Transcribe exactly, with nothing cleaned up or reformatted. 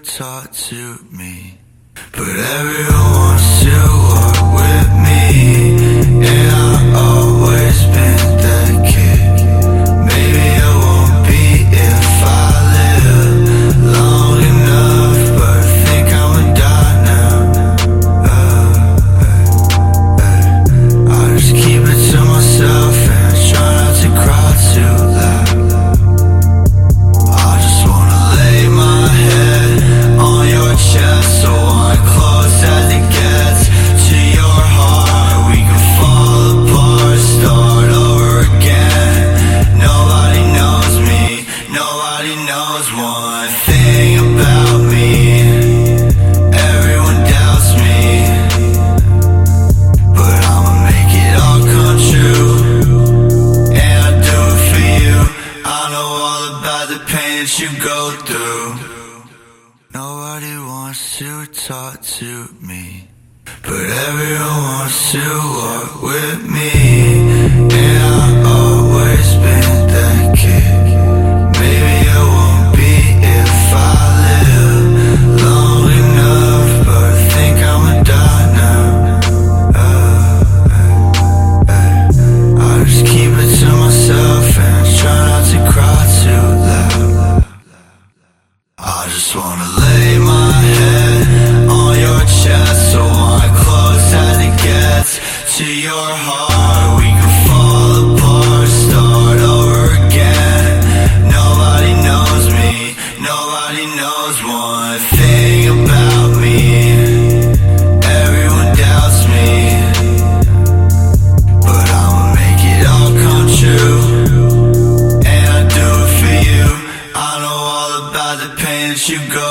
talk to me, but everyone wants to walk with me, and I've always been that kid. Maybe I won't be if I live long enough, but I think I'ma die now. uh, uh, I just keep it to myself and I try not to cry too loud. I just wanna lay my head on your chest, so I'm close as it gets to your heart. We can fall apart, start over again. Nobody knows me, nobody knows one thing about me. Everyone doubts me, but I'ma make it all come true, and I do it for you. I know all about the pain that you go through. Nobody wants to talk to me, but everyone wants to walk with me, and I've always been that kid. Maybe I won't be if I live long enough, but I think I'ma die now. uh, uh, uh, I just keep it to myself and I try not to cry too loud. I just wanna lay my head on your chest, so I'm close as it gets to your heart. We can fall apart, start over again. Nobody knows me, nobody knows one thing about me. Everyone doubts me, but I'ma make it all come true, and I do it for you. I know all about the pain that you go